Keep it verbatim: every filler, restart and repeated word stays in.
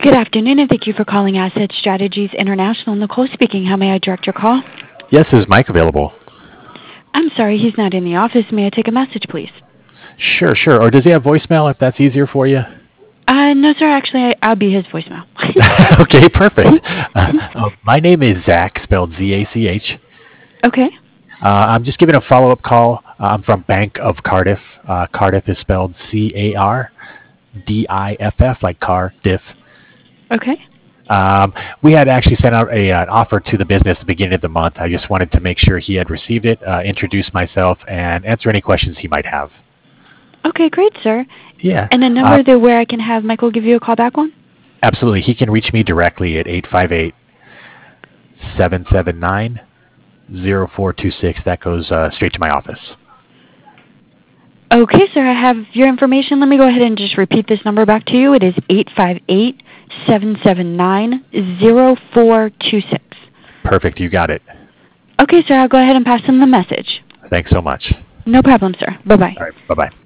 Good afternoon, and thank you for calling Asset Strategies International. Nicole speaking. How may I direct your call? Yes, is Mike available? I'm sorry, he's not in the office. May I take a message, please? Sure, sure. Or does he have voicemail if that's easier for you? Uh, no, sir. Actually, I, I'll be his voicemail. Okay, perfect. Uh, uh, my name is Zach, spelled Z A C H. Okay. Uh, I'm just giving a follow-up call. Uh, I'm from Bank of Cardiff. Uh, Cardiff is spelled C A R D I F F, like Cardiff. Okay. Um, we had actually sent out a, an offer to the business at the beginning of the month. I just wanted to make sure he had received it, uh, introduce myself, and answer any questions he might have. Okay, great, sir. Yeah, And the uh, number there where I can have Michael give you a call back on? absolutely. He can reach me directly at eight five eight, seven seven nine, zero four two six. That goes uh, straight to my office. Okay, sir. I have your information. Let me go ahead and just repeat this number back to you. It is eight five eight, seven seven nine, zero four two six. Perfect. You got it. Okay, sir. I'll go ahead and pass him the message. Thanks so much. No problem, sir. Bye-bye. All right. Bye-bye.